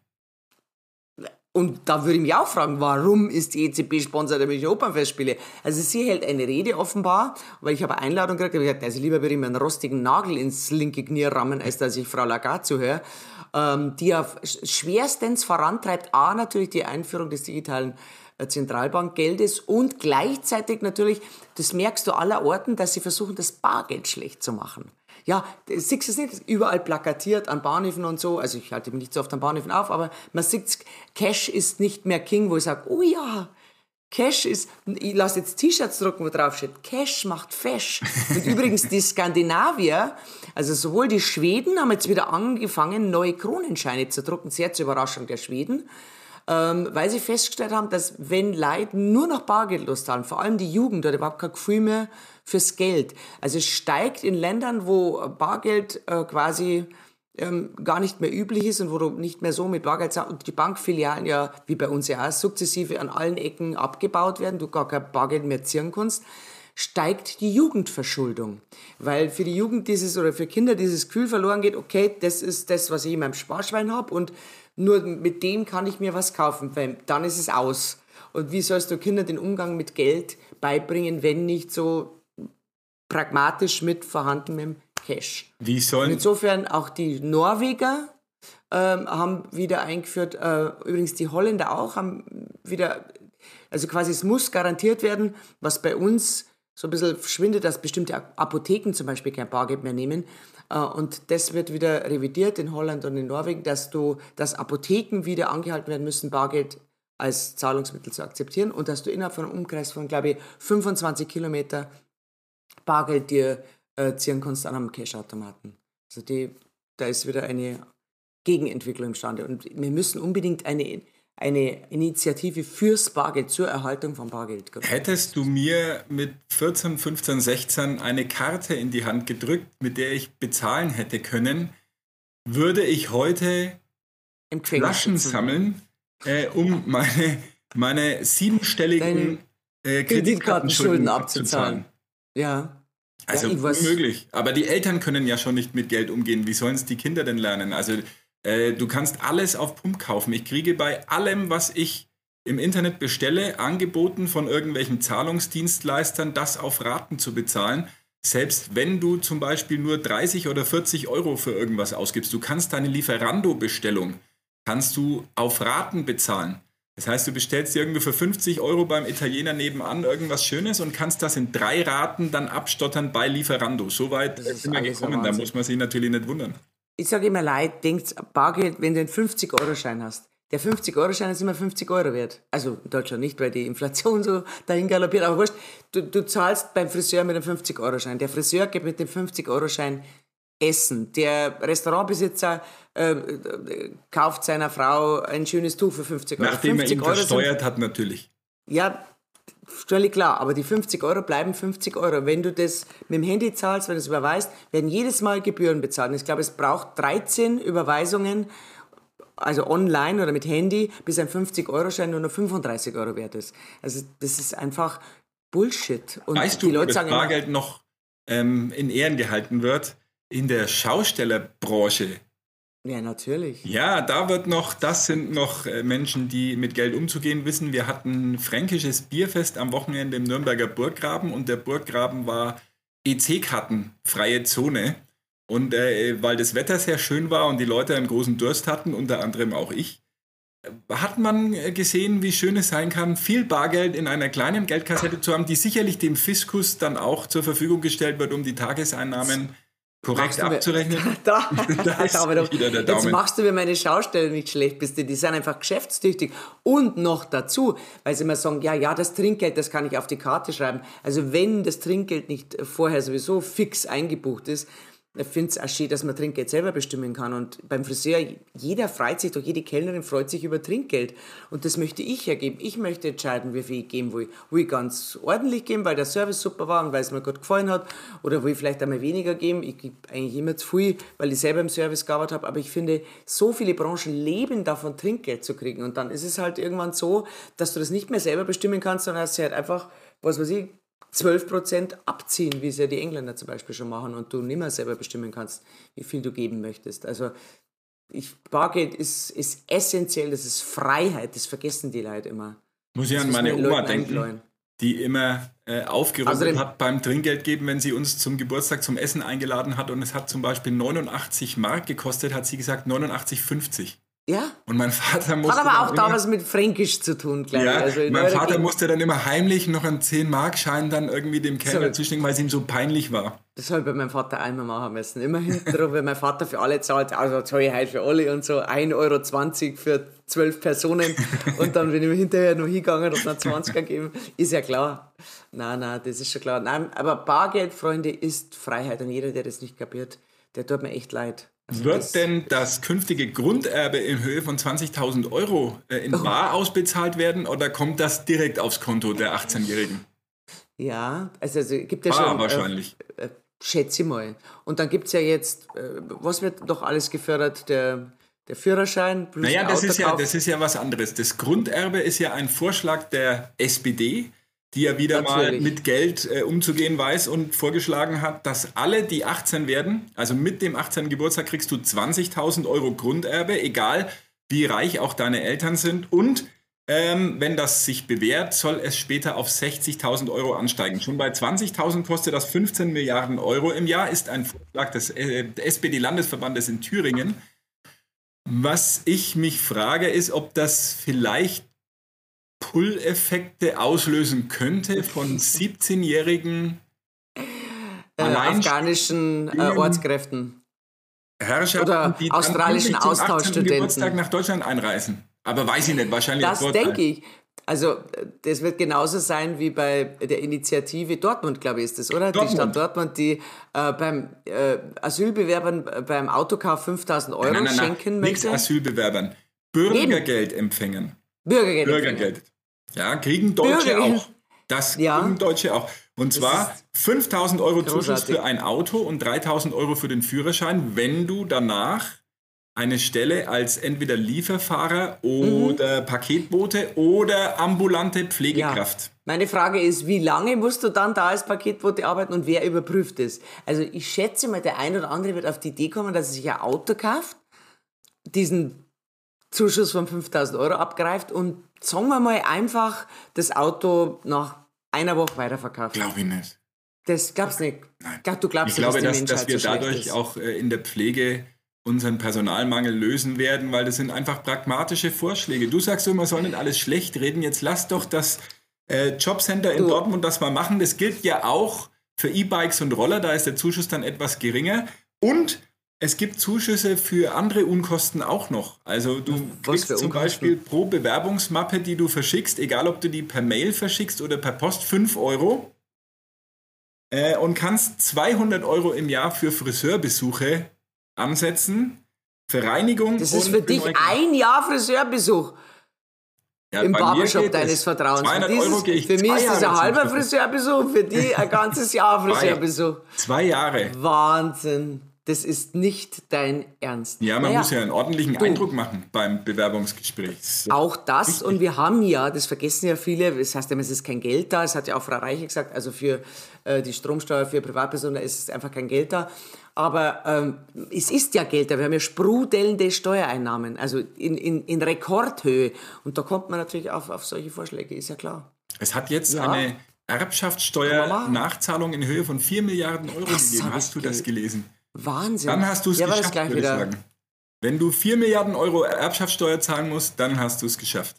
Und da würde ich mich auch fragen, warum ist die E Z B Sponsor der Münchner Opernfestspiele? Also sie hält eine Rede offenbar, weil ich habe eine Einladung gekriegt, habe ich gesagt, also lieber würde ich mir einen rostigen Nagel ins linke Knie rammen, als dass ich Frau Lagarde zuhöre, ähm, die ja schwerstens vorantreibt, A, natürlich die Einführung des digitalen Zentralbankgeldes und gleichzeitig natürlich, das merkst du aller Orten, dass sie versuchen, das Bargeld schlecht zu machen. Ja, siehst du es nicht? Überall plakatiert an Bahnhöfen und so. Also ich halte mich nicht so oft an Bahnhöfen auf, aber man sieht, Cash ist nicht mehr King, wo ich sage, oh ja, Cash ist, ich lasse jetzt T-Shirts drucken, wo drauf steht, Cash macht Fesch. Und übrigens die Skandinavier, also sowohl die Schweden haben jetzt wieder angefangen, neue Kronenscheine zu drucken, sehr zur Überraschung der Schweden, ähm, weil sie festgestellt haben, dass wenn Leute nur noch Bargeld loszahlen, vor allem die Jugend, hat überhaupt kein Gefühl mehr fürs Geld. Also es steigt in Ländern, wo Bargeld äh, quasi ähm, gar nicht mehr üblich ist und wo du nicht mehr so mit Bargeld zahlst und die Bankfilialen ja, wie bei uns ja auch, sukzessive an allen Ecken abgebaut werden, du gar kein Bargeld mehr ziehen kannst, steigt die Jugendverschuldung. Weil für die Jugend dieses oder für Kinder dieses Gefühl verloren geht, okay, das ist das, was ich in meinem Sparschwein habe und nur mit dem kann ich mir was kaufen, weil dann ist es aus. Und wie sollst du Kindern den Umgang mit Geld beibringen, wenn nicht so pragmatisch mit vorhandenem Cash? Wie sollen Und insofern auch die Norweger ähm, haben wieder eingeführt, äh, übrigens die Holländer auch, haben wieder, also quasi es muss garantiert werden, was bei uns so ein bisschen verschwindet, dass bestimmte Apotheken zum Beispiel kein Bargeld mehr nehmen. Äh, und das wird wieder revidiert in Holland und in Norwegen, dass du, dass Apotheken wieder angehalten werden müssen, Bargeld als Zahlungsmittel zu akzeptieren und dass du innerhalb von einem Umkreis von, glaube ich, fünfundzwanzig Kilometer Bargeld dir äh, ziehen kannst an einem Cash-Automaten. Also die, da ist wieder eine Gegenentwicklung imstande. Und wir müssen unbedingt eine, eine Initiative fürs Bargeld, zur Erhaltung von Bargeld. Hättest du mir mit vierzehn, fünfzehn, sechzehn eine Karte in die Hand gedrückt, mit der ich bezahlen hätte können, würde ich heute Im Flaschen sammeln, äh, um meine, meine siebenstelligen äh, Kreditkartenschulden abzuzahlen. Ja. Also ja, unmöglich. Aber die Eltern können ja schon nicht mit Geld umgehen. Wie sollen es die Kinder denn lernen? Also äh, du kannst alles auf Pump kaufen. Ich kriege bei allem, was ich im Internet bestelle, angeboten von irgendwelchen Zahlungsdienstleistern, das auf Raten zu bezahlen. Selbst wenn du zum Beispiel nur dreißig oder vierzig Euro für irgendwas ausgibst. Du kannst deine Lieferando-Bestellung, kannst du auf Raten bezahlen. Das heißt, du bestellst dir irgendwie für fünfzig Euro beim Italiener nebenan irgendwas Schönes und kannst das in drei Raten dann abstottern bei Lieferando. So weit sind wir gekommen, da muss man sich natürlich nicht wundern. Ich sage immer leid, denkt Bargeld, wenn du einen fünfzig-Euro-Schein hast. Der fünfzig-Euro-Schein ist immer fünfzig Euro wert. Also in Deutschland nicht, weil die Inflation so dahin galoppiert. Aber wurscht, du, du zahlst beim Friseur mit einem fünfzig-Euro-Schein. Der Friseur gibt mit dem fünfzig-Euro-Schein Essen. Der Restaurantbesitzer äh, kauft seiner Frau ein schönes Tuch für fünfzig Euro. Nachdem er ihn versteuert sind, hat natürlich. Ja, völlig klar. Aber die fünfzig Euro bleiben fünfzig Euro. Wenn du das mit dem Handy zahlst, wenn du es überweist, werden jedes Mal Gebühren bezahlt. Und ich glaube, es braucht dreizehn Überweisungen, also online oder mit Handy, bis ein fünfzig-Euro-Schein nur noch fünfunddreißig Euro wert ist. Also das ist einfach Bullshit. Und weißt du, die Leute ob sagen das Bargeld immer, noch ähm, in Ehren gehalten wird? In der Schaustellerbranche. Ja, natürlich. Ja, da wird noch, das sind noch Menschen, die mit Geld umzugehen wissen. Wir hatten ein fränkisches Bierfest am Wochenende im Nürnberger Burggraben und der Burggraben war E C-Kartenfreie Zone. Und äh, weil das Wetter sehr schön war und die Leute einen großen Durst hatten, unter anderem auch ich, hat man gesehen, wie schön es sein kann, viel Bargeld in einer kleinen Geldkassette zu haben, die sicherlich dem Fiskus dann auch zur Verfügung gestellt wird, um die Tageseinnahmen korrekt abzurechnen. Da, da ist da wieder der jetzt Daumen. machst du mir meine Schausteller nicht schlecht, bist du. Die sind einfach geschäftstüchtig. Und noch dazu, weil sie immer sagen, ja, ja, das Trinkgeld, das kann ich auf die Karte schreiben. Also wenn das Trinkgeld nicht vorher sowieso fix eingebucht ist, ich finde es auch schön, dass man Trinkgeld selber bestimmen kann. Und beim Friseur, jeder freut sich doch, jede Kellnerin freut sich über Trinkgeld. Und das möchte ich ja geben. Ich möchte entscheiden, wie viel ich geben will. Will ich ganz ordentlich geben, weil der Service super war und weil es mir gut gefallen hat? Oder will ich vielleicht einmal weniger geben? Ich gebe eigentlich immer zu viel, weil ich selber im Service gearbeitet habe. Aber ich finde, so viele Branchen leben davon, Trinkgeld zu kriegen. Und dann ist es halt irgendwann so, dass du das nicht mehr selber bestimmen kannst, sondern dass sie halt einfach, was weiß ich, zwölf Prozent abziehen, wie es ja die Engländer zum Beispiel schon machen und du nicht mehr selber bestimmen kannst, wie viel du geben möchtest. Also ich, Bargeld ist, ist essentiell, das ist Freiheit, das vergessen die Leute immer. Muss ich das an meine Oma Leuten denken, einbläuen. die immer äh, aufgerundet Außerdem, hat beim Trinkgeld geben, wenn sie uns zum Geburtstag zum Essen eingeladen hat und es hat zum Beispiel neunundachtzig Mark gekostet, hat sie gesagt neunundachtzig fünfzig. Ja. Und mein Vater musste. Hat aber auch dann da immer, was mit Fränkisch zu tun, glaube ja, ich. Also in mein eurer Vater Gegend- musste dann immer heimlich noch einen zehn-Mark-Schein dann irgendwie dem Kellner So. zustecken, weil es ihm so peinlich war. Das habe ich bei meinem Vater einmal machen müssen. Immer hinterher, weil mein Vater für alle zahlt, also zahle ich heute für alle und so ein Euro zwanzig für zwölf Personen. Und dann bin ich mir hinterher noch hingegangen und dann zwanziger gegeben. Ist ja klar. Nein, nein, das ist schon klar. Nein, aber Bargeld, Freunde, ist Freiheit. Und jeder, der das nicht kapiert, der tut mir echt leid. Also das- Wird denn das künftige Grunderbe in Höhe von zwanzigtausend Euro äh, in bar ausbezahlt werden oder kommt das direkt aufs Konto der achtzehnjährigen? Ja, also, also gibt ja Bar schon... wahrscheinlich. Äh, äh, schätze ich mal. Und dann gibt es ja jetzt, äh, was wird doch alles gefördert? Der, der Führerschein plus Naja, der das ist, ja, Autokauf. das ist ja was anderes. Das Grunderbe ist ja ein Vorschlag der S P D, die ja wieder Natürlich. mal mit Geld äh, umzugehen weiß und vorgeschlagen hat, dass alle, die achtzehn werden, also mit dem achtzehnten Geburtstag kriegst du zwanzigtausend Euro Grunderbe, egal wie reich auch deine Eltern sind. Und ähm, wenn das sich bewährt, soll es später auf sechzigtausend Euro ansteigen. Schon bei zwanzigtausend kostet das fünfzehn Milliarden Euro im Jahr, ist ein Vorschlag des äh, S P D-Landesverbandes in Thüringen. Was ich mich frage, ist, ob das vielleicht Pull-Effekte auslösen könnte von siebzehnjährigen äh, afghanischen äh, Ortskräften. Herrschaften, Oder die dann australischen pünktlich zum Austauschstudenten. achtzehnten Geburtstag nach Deutschland einreisen. Aber weiß ich nicht, wahrscheinlich Das ein Vorteil. denke ich. Also, äh, das wird genauso sein wie bei der Initiative Dortmund, glaube ich, ist das, oder? Dortmund. Die Stadt Dortmund, die äh, beim äh, Asylbewerbern äh, beim Autokauf fünftausend Euro Nein, nein, nein, schenken nichts möchte. Asylbewerbern. Bürgergeldempfängern. Bürgergeld. Bürgergeld. Ja, kriegen Deutsche Bürgergeld. auch. Das Ja. kriegen Deutsche auch. Und zwar ist fünftausend Euro Zuschuss großartig. für ein Auto und dreitausend Euro für den Führerschein, wenn du danach eine Stelle als entweder Lieferfahrer oder Mhm. Paketbote oder ambulante Pflegekraft. Meine Frage ist, wie lange musst du dann da als Paketbote arbeiten und wer überprüft es? Also ich schätze mal, der ein oder andere wird auf die Idee kommen, dass er sich ein Auto kauft, diesen Zuschuss von fünftausend Euro abgreift und sagen wir mal einfach das Auto nach einer Woche weiterverkauft. Glaube ich nicht. Das glaubst du nicht? Nein. Glaub, du glaubst Ich nicht, glaube, dass die dass, dass Menschheit wir so schlecht dadurch ist. auch äh, in der Pflege unseren Personalmangel lösen werden, weil das sind einfach pragmatische Vorschläge. Du sagst so, man soll nicht alles schlecht reden. Jetzt lass doch das äh, Jobcenter in Du- Dortmund das mal machen. Das gilt ja auch für E-Bikes und Roller. Da ist der Zuschuss dann etwas geringer. Und es gibt Zuschüsse für andere Unkosten auch noch. Also du Was kriegst für zum Unkosten? Beispiel pro Bewerbungsmappe, die du verschickst, egal ob du die per Mail verschickst oder per Post, fünf Euro. Äh, und kannst zweihundert Euro im Jahr für Friseurbesuche ansetzen, für Reinigung. Das ist und für dich Neugierig. ein Jahr Friseurbesuch Ja, im bei mir Barbershop geht deines es. Vertrauens. Für, zweihundert dieses, Euro gehe ich für mich zwei ist das Jahre ein halber zum Friseur. Friseurbesuch, für dich ein ganzes Jahr Friseurbesuch. Zwei Jahre. Wahnsinn. Das ist nicht dein Ernst. Ja, man Naja, muss ja einen ordentlichen Eindruck machen beim Bewerbungsgespräch. Auch das, und wir haben ja, das vergessen ja viele, das heißt immer, es ist kein Geld da, es hat ja auch Frau Reiche gesagt, also für äh, die Stromsteuer für Privatpersonen ist es einfach kein Geld da. Aber ähm, es ist ja Geld da, wir haben ja sprudelnde Steuereinnahmen, also in, in, in Rekordhöhe. Und da kommt man natürlich auf, auf solche Vorschläge, ist ja klar. Es hat jetzt Ja. eine Kann man machen. Erbschaftssteuer-Nachzahlung in Höhe von vier Milliarden Euro Das gegeben. hab Hast ich du das gel- gelesen? Wahnsinn. Dann hast du es ja, war das geschafft, gleich würde ich wieder. sagen. Wenn du vier Milliarden Euro Erbschaftssteuer zahlen musst, dann hast du es geschafft.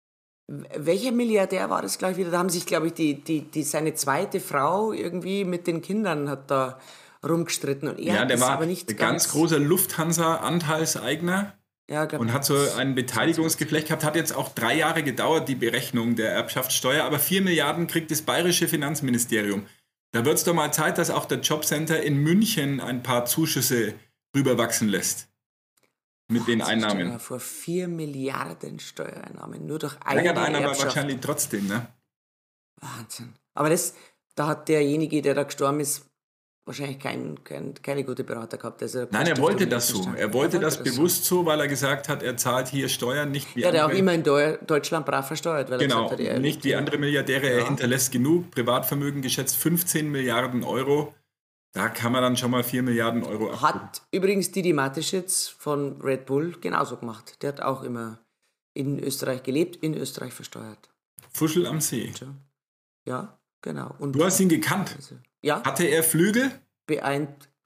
Welcher Milliardär war das gleich wieder? Da haben sich, glaube ich, die, die, die, seine zweite Frau irgendwie mit den Kindern hat da rumgestritten. Und er Ja, der ist war aber nicht ein ganz großer Lufthansa-Anteilseigner Ja, glaub, und hat so ein Beteiligungsgeflecht gehabt. Hat jetzt auch drei Jahre gedauert, die Berechnung der Erbschaftssteuer, aber vier Milliarden kriegt das bayerische Finanzministerium. Da wird es doch mal Zeit, dass auch der Jobcenter in München ein paar Zuschüsse rüberwachsen lässt. Mit den Stell dir Einnahmen. mal vor, vier Milliarden Steuereinnahmen, nur durch eine Ärgert einen aber Erbschaft. wahrscheinlich trotzdem, ne? Wahnsinn. Aber das, da hat derjenige, der da gestorben ist, wahrscheinlich kein, kein, keine gute Berater gehabt. Also Nein, keine er wollte Stiftung das so. mitgestellt. Er wollte das bewusst so, weil er gesagt hat, er zahlt hier Steuern nicht wie Ja, der auch andere. immer in Deu Deutschland brav versteuert, weil Genau, er gesagt hat, er nicht wie andere Milliardäre. Er Ja. hinterlässt genug. Privatvermögen geschätzt fünfzehn Milliarden Euro. Da kann man dann schon mal vier Milliarden Euro abgeben. Hat übrigens Didi Mateschitz von Red Bull genauso gemacht. Der hat auch immer in Österreich gelebt, in Österreich versteuert. Fuschel am See. Ja, genau. Und Du hast ihn gekannt. also, ja, Hatte er Flügel? beeint,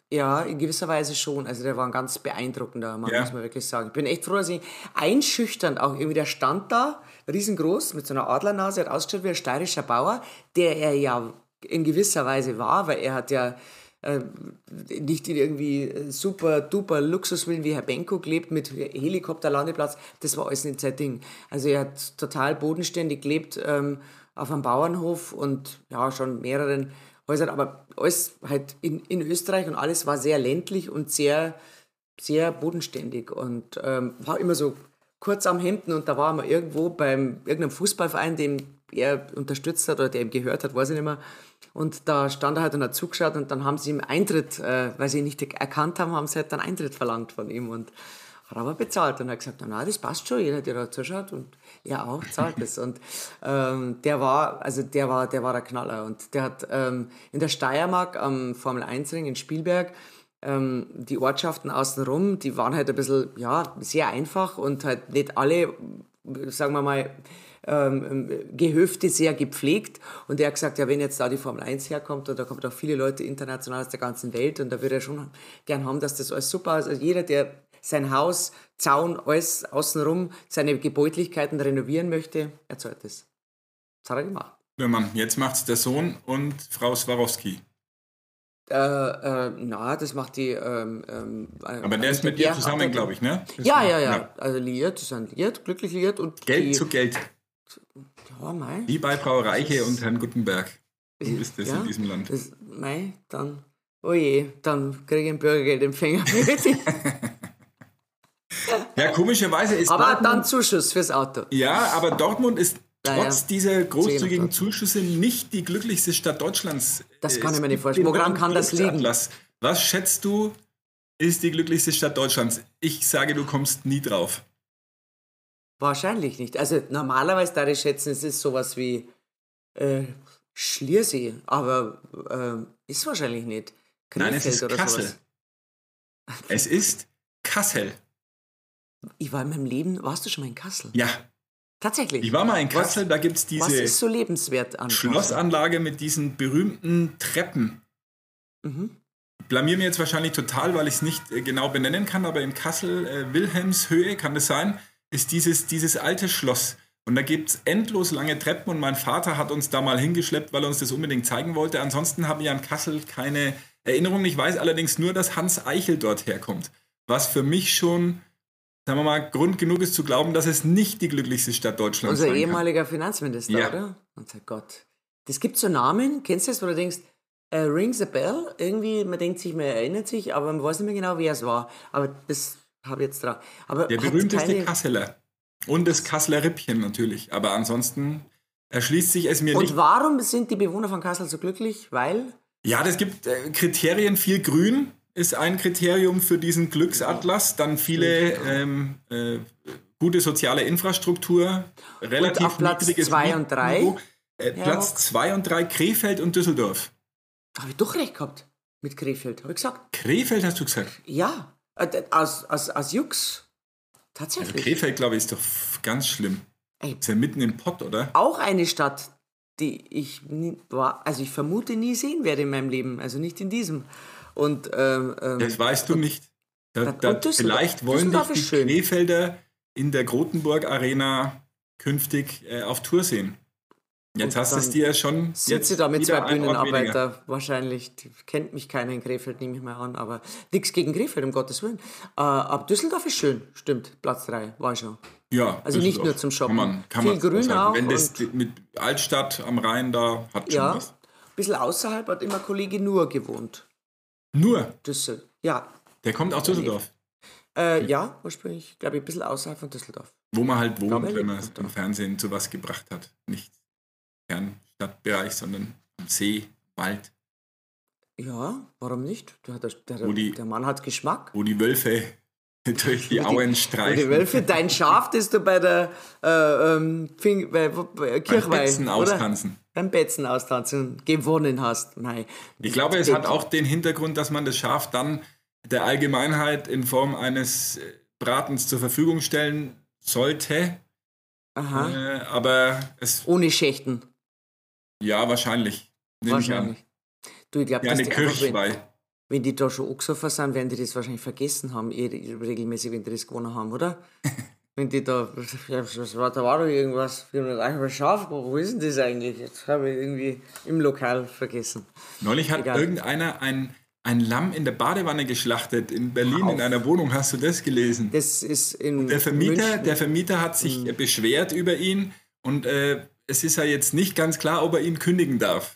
Ja, in gewisser Weise schon. Also der war ein ganz beeindruckender Mann, Ja. muss man wirklich sagen. Ich bin echt froh, dass ich einschüchternd auch irgendwie, der stand da, riesengroß, mit so einer Adlernase, hat ausgeschaut wie ein steirischer Bauer, der er ja in gewisser Weise war, weil er hat ja äh, nicht in irgendwie super duper Luxuswillen wie Herr Benko gelebt mit Helikopterlandeplatz. Das war alles nicht sein Ding. Also er hat total bodenständig gelebt ähm, auf einem Bauernhof und ja, schon mehreren Häusern, aber alles halt in, in Österreich und alles war sehr ländlich und sehr, sehr bodenständig und ähm, war immer so kurz am Hemden und da war man irgendwo beim irgendeinem Fußballverein, den er unterstützt hat oder der ihm gehört hat, weiß ich nicht mehr. Und da stand er halt und hat zugeschaut und dann haben sie ihm Eintritt, äh, weil sie ihn nicht erkannt haben, haben sie halt dann Eintritt verlangt von ihm und hat aber bezahlt und er hat gesagt, na, das passt schon, jeder, der da zuschaut und er auch zahlt es. Und ähm, der war, also der war, der war der Knaller und der hat ähm, in der Steiermark am Formel eins Ring in Spielberg ähm, die Ortschaften außenrum, die waren halt ein bisschen, ja, sehr einfach und halt nicht alle, sagen wir mal, ähm, Gehöfte sehr gepflegt und er hat gesagt, ja, wenn jetzt da die Formel eins herkommt und da kommen auch viele Leute international aus der ganzen Welt und da würde er schon gern haben, dass das alles super ist. Also jeder, der sein Haus, Zaun, alles außenrum, seine Gebäudlichkeiten renovieren möchte, er zahlt das. Das hat er gemacht. Ja, Mann, jetzt macht's der Sohn und Frau Swarovski. Äh, äh, na, das macht die... Ähm, ähm, Aber der ist mit dir zusammen, glaube ich, ne? Ja, ja, ja. Also liiert, die sind liiert, glücklich liiert. Und Geld die, zu Geld. Ja, mei. Wie bei Frau Reiche und Herrn Gutenberg. So ist das ja, in diesem Land. Das, mei, dann... Oh je, dann kriege ich einen Bürgergeldempfänger. Ja, komischerweise ist Aber Dortmund, dann Zuschuss fürs Auto. ja, aber Dortmund ist Naja. trotz dieser großzügigen Dortmund. Zuschüsse nicht die glücklichste Stadt Deutschlands. Das Äh, kann ich es mir nicht gibt vorstellen. den Woran kann das liegen? Glücksatlas. Was schätzt du, ist die glücklichste Stadt Deutschlands? Ich sage, du kommst nie drauf. Wahrscheinlich nicht. Also normalerweise da ich schätzen, es ist sowas wie äh, Schliersee, aber äh, ist wahrscheinlich nicht. Nein, es ist oder Kassel. sowas. Es ist Kassel. Ich war in meinem Leben, warst du schon mal in Kassel? Ja, Tatsächlich. ich war mal in Kassel, Was- da gibt es Was ist diese so lebenswert an Kassel? Schlossanlage mit diesen berühmten Treppen. Mhm. Ich blamier mir jetzt wahrscheinlich total, weil ich es nicht äh, genau benennen kann, aber in Kassel, äh, Wilhelmshöhe, kann das sein, ist dieses, dieses alte Schloss. Und da gibt es endlos lange Treppen und mein Vater hat uns da mal hingeschleppt, weil er uns das unbedingt zeigen wollte. Ansonsten habe ich an Kassel keine Erinnerung. Ich weiß allerdings nur, dass Hans Eichel dort herkommt. Was für mich schon, sagen wir mal, Grund genug ist zu glauben, dass es nicht die glücklichste Stadt Deutschlands Unser sein kann. ehemaliger Finanzminister, Ja. oder? Unser Gott. Das gibt so Namen, kennst du das, wo du denkst, äh, rings a bell? Irgendwie, man denkt sich, man erinnert sich, aber man weiß nicht mehr genau, wer es war. Aber das habe ich jetzt drauf. Aber Der hat berühmteste keine- Kasseler. Und das Kasseler Rippchen natürlich. Aber ansonsten erschließt sich es mir Und nicht. warum sind die Bewohner von Kassel so glücklich? Weil? Ja, das gibt äh, Kriterien. Viel Grün ist ein Kriterium für diesen Glücksatlas. Dann viele ähm, äh, gute soziale Infrastruktur. Relativ auf Platz niedriges zwei und drei? Mietniveau. Äh, Herr Platz Hock? zwei und drei Krefeld und Düsseldorf. Habe ich doch recht gehabt mit Krefeld. Habe ich gesagt? Krefeld hast du gesagt? Ja. Äh, Aus, aus, aus Jux. Also Tatsächlich. Krefeld, glaube ich, ist doch f- ganz schlimm. Ey. Ist ja mitten im Pott, oder? Auch eine Stadt, die ich nie, war, also ich vermute nie sehen werde in meinem Leben. Also nicht in diesem. Und ähm, ähm, Das weißt du nicht. Da, und da, Düsseldorf- vielleicht wollen dich Düsseldorf die ist schön. Krefelder in der Grotenburg Arena künftig äh, auf Tour sehen. Jetzt Und hast du es dann dir ja schon. sitze jetzt da mit wieder zwei ein Ort weniger. Bühnenarbeiter wahrscheinlich. Die kennt mich keiner in Krefeld, nehme ich mal an. Aber nichts gegen Krefeld, um Gottes Willen. Äh, aber Düsseldorf ist schön, stimmt. Platz drei, war ich schon. Ja, Also nicht Düsseldorf. nur zum Shoppen. Kann man, kann Viel man Grün sagen. auch Wenn das und- mit Altstadt am Rhein da hat schon Ja, was. ein bisschen außerhalb hat immer Kollege Nur gewohnt. Nur, Düsseldorf. Ja, der kommt aus Düsseldorf. äh, ja, ursprünglich, glaube ich, ein bisschen außerhalb von Düsseldorf. Wo man halt wohnt, glaube, er wenn man lebt es da. im Fernsehen zu was gebracht hat. Nicht Kernstadtbereich, sondern am See, Wald, Ja, warum nicht? Der, der, der, Wo die- der Mann hat Geschmack. wo die Wölfe durch die Wo Auen Wo streichen. die Wölfe, dein Schaf, das du bei der äh, ähm, Fing, bei, bei Kirchweih, Betzen oder? austanzen. Beim Betzen austanzen gewonnen hast. Nein. Ich glaube, es hat auch den Hintergrund, dass man das Schaf dann der Allgemeinheit in Form eines äh, Bratens zur Verfügung stellen sollte. Aha. Äh, aber es, Ohne Schächten. ja, wahrscheinlich. Nehme ich an. Wahrscheinlich. Du, ich glaube, Ja, dass eine die einfach, wenn, Kirchweih. Wenn die da schon angesoffen sind, werden die das wahrscheinlich vergessen haben, eh regelmäßig, wenn die das gewonnen haben, oder? Wenn die da, ja, was war, da war doch irgendwas, wir haben eigentlich mal scharf, wo ist denn das eigentlich? Jetzt habe ich irgendwie im Lokal vergessen. Neulich hat Egal. irgendeiner ein, ein Lamm in der Badewanne geschlachtet in Berlin Auf. in einer Wohnung. Hast du das gelesen? Das ist in Der Vermieter, München. der Vermieter hat sich Mhm. beschwert über ihn und äh, es ist ja jetzt nicht ganz klar, ob er ihn kündigen darf.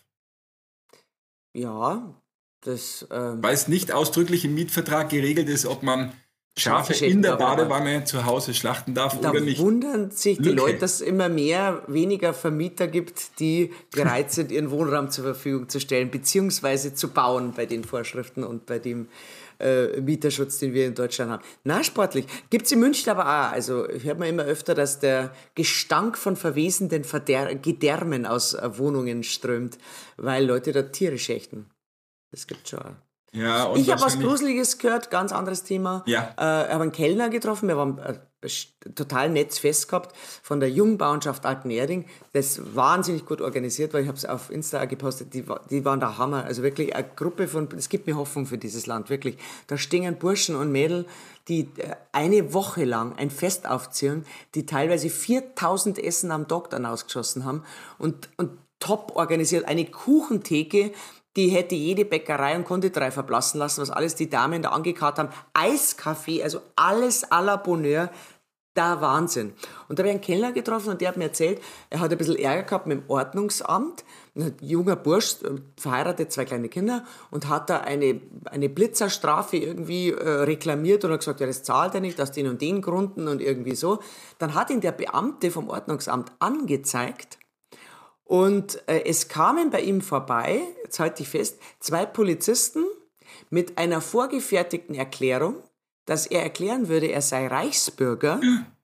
Ja, das, ähm, Weil es nicht ausdrücklich im Mietvertrag geregelt ist, ob man Schafe Schafe in der schächten darf, aber- Badewanne zu Hause schlachten darf da oder nicht. wundern sich die Lücke. Leute, dass es immer mehr, weniger Vermieter gibt, die bereit sind, ihren Wohnraum zur Verfügung zu stellen, beziehungsweise zu bauen bei den Vorschriften und bei dem äh, Mieterschutz, den wir in Deutschland haben. Na, sportlich. Gibt es in München aber auch. Also hört man immer öfter, dass der Gestank von verwesenden Verder- Gedärmen aus äh, Wohnungen strömt, weil Leute da Tiere schächten. Das gibt schon auch. Ja, und Ich habe was wahrscheinlich- Gruseliges gehört, ganz anderes Thema. Ja. Äh, ich habe einen Kellner getroffen, wir waren äh, total nettes Fest gehabt von der Jungbauernschaft Altenerding. Das ist wahnsinnig gut organisiert, weil ich habe es auf Insta auch gepostet, die, wa- die waren der Hammer. Also wirklich eine Gruppe von, es gibt mir Hoffnung für dieses Land, wirklich. Da stehen Burschen und Mädel, die äh, eine Woche lang ein Fest aufziehen, die teilweise viertausend Essen am Tag dann ausgeschossen haben und, und top organisiert. Eine Kuchentheke, die hätte jede Bäckerei und Konditorei verblassen lassen, was alles die Damen da angekarrt haben. Eiskaffee, also alles à la Bonheur. Der Wahnsinn. Und da habe ich einen Kellner getroffen und der hat mir erzählt, er hat ein bisschen Ärger gehabt mit dem Ordnungsamt. Ein junger Bursch, verheiratet, zwei kleine Kinder und hat da eine, eine Blitzerstrafe irgendwie äh, reklamiert und hat gesagt, ja, das zahlt er nicht aus den und den Gründen und irgendwie so. Dann hat ihn der Beamte vom Ordnungsamt angezeigt. Und äh, es kamen bei ihm vorbei, jetzt halte ich fest, zwei Polizisten mit einer vorgefertigten Erklärung, dass er erklären würde, er sei Reichsbürger.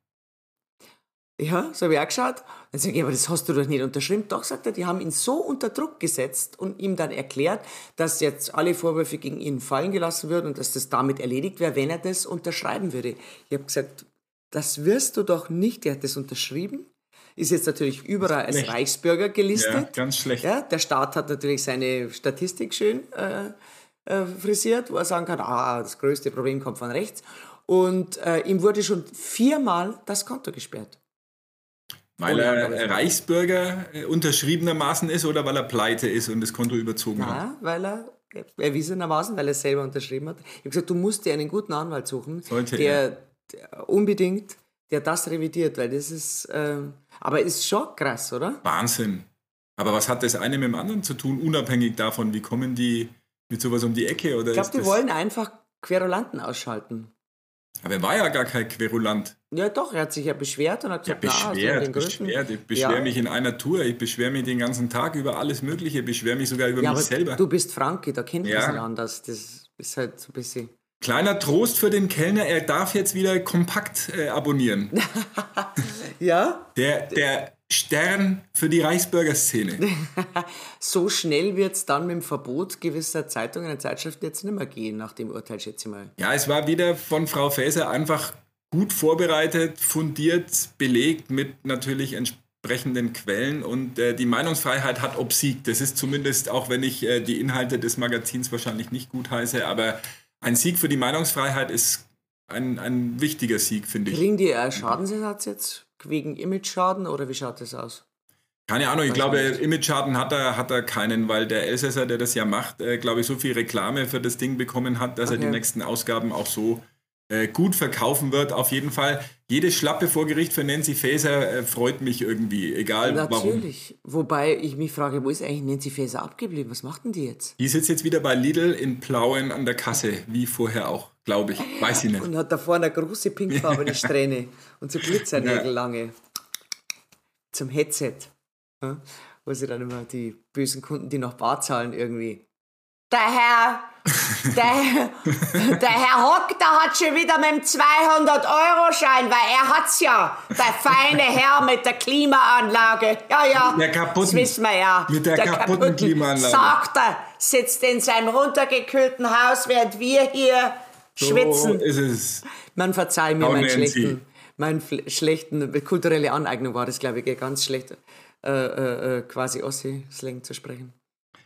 Ja, so habe ich auch geschaut. Dann sage ich, aber das hast du doch nicht unterschrieben. Doch, sagt er, die haben ihn so unter Druck gesetzt und ihm dann erklärt, dass jetzt alle Vorwürfe gegen ihn fallen gelassen würden und dass das damit erledigt wäre, wenn er das unterschreiben würde. Ich habe gesagt, das wirst du doch nicht. Er hat das unterschrieben. Ist jetzt natürlich überall als Schlecht. Reichsbürger gelistet. Ja, ganz schlecht. Ja, der Staat hat natürlich seine Statistik schön äh, äh, frisiert, wo er sagen kann, ah, das größte Problem kommt von rechts. Und äh, ihm wurde schon viermal das Konto gesperrt. Weil Ohne er Angabe. äh, Reichsbürger äh, unterschriebenermaßen ist oder weil er pleite ist und das Konto überzogen hat? Ja, weil er erwiesenermaßen, weil er es selber unterschrieben hat. Ich habe gesagt, du musst dir einen guten Anwalt suchen, Sollte der, der unbedingt, der das revidiert, weil das ist, ähm, aber ist schon krass, oder? Wahnsinn. Aber was hat das eine mit dem anderen zu tun, unabhängig davon, wie kommen die mit sowas um die Ecke? Oder Ich glaube, ist die das, wollen einfach Querulanten ausschalten. Aber er war ja gar kein Querulant. Ja, doch, er hat sich ja beschwert und hat Ja, gesagt, na, aus beschwert, den Gründen. beschwert. Ich beschwere Ja. mich in einer Tour, ich beschwere mich den ganzen Tag über alles Mögliche, ich beschwere mich sogar über Ja, mich aber selber. du bist Franke, da kennt man Ja. es nicht anders. Das ist halt so ein bisschen... Kleiner Trost für den Kellner, er darf jetzt wieder kompakt äh, abonnieren. Ja, Der, der Stern für die Reichsbürgerszene. so schnell wird es dann mit dem Verbot gewisser Zeitungen und Zeitschriften jetzt nicht mehr gehen, nach dem Urteil, schätze ich mal. Ja, es war wieder von Frau Faeser einfach gut vorbereitet, fundiert, belegt mit natürlich entsprechenden Quellen und äh, die Meinungsfreiheit hat obsiegt. Das ist zumindest, auch wenn ich äh, die Inhalte des Magazins wahrscheinlich nicht gut heiße, aber ein Sieg für die Meinungsfreiheit ist ein, ein wichtiger Sieg, finde ich. Kriegen die einen Schadensersatz jetzt wegen Image-Schaden oder wie schaut das aus? Keine Ahnung, ich Weiß glaube, nicht. Image-Schaden hat er, hat er keinen, weil der Elsässer, der das ja macht, äh, glaube ich, so viel Reklame für das Ding bekommen hat, dass er Okay. die nächsten Ausgaben auch so äh, gut verkaufen wird. Auf jeden Fall, jede Schlappe vor Gericht für Nancy Faeser äh, freut mich irgendwie, egal warum. Natürlich. Wobei ich mich frage, wo ist eigentlich Nancy Faeser abgeblieben? Was macht denn die jetzt? Die sitzt jetzt wieder bei Lidl in Plauen an der Kasse, wie vorher auch, glaube ich. Weiß ich nicht. Und hat da vorne eine große pinkfarbene Strähne und so Glitzernägel Ja. lange. Zum Headset. Ja? Wo sie dann immer die bösen Kunden, die noch bar zahlen, irgendwie. Der Herr, der, der Herr Hock, der hat schon wieder mit dem zweihundert-Euro-Schein, weil er hat's ja, der feine Herr mit der Klimaanlage. Ja, ja, Der kaputten. das wissen wir ja. Mit der kaputten Klimaanlage. Sagt er, sitzt in seinem runtergekühlten Haus, während wir hier schwitzen. So ist es. Man verzeih mir Oh, meinen Nancy. schlechten, meinen fl- schlechten, kulturelle Aneignung war das, glaube ich, gell, ganz schlecht, äh, äh, äh, quasi Ossi-Slang zu sprechen.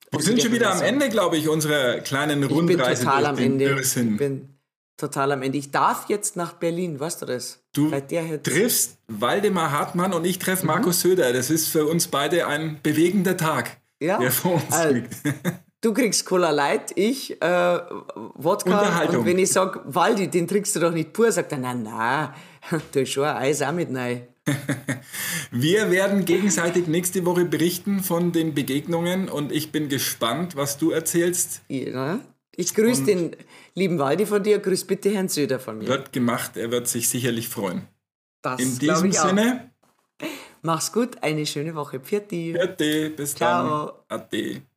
Wir sind schon wieder am Ende, glaube ich, unserer kleinen Ich bin Rundreise total durch am den Ende. Irrsinn. Ich bin total am Ende. Ich darf jetzt nach Berlin, weißt du das? Du Bei der jetzt- triffst Waldemar Hartmann und ich treffe Markus Söder. Das ist für uns beide ein bewegender Tag, Ja. der vor uns Also, liegt. Du kriegst Cola Light, ich äh, Wodka. Unterhaltung. Und wenn ich sage, Waldi, den trinkst du doch nicht pur, sagt er, nein, nein, du hast schon ein Eis auch mit rein. Wir werden gegenseitig nächste Woche berichten von den Begegnungen und ich bin gespannt, was du erzählst. Ja. Ich grüße den lieben Waldi von dir, grüß bitte Herrn Söder von mir. Wird gemacht, er wird sich sicherlich freuen. Das In glaub diesem ich auch. Sinne, Mach's gut, eine schöne Woche. Pfiat dich. Ade, bis Ciao. dann. Ade.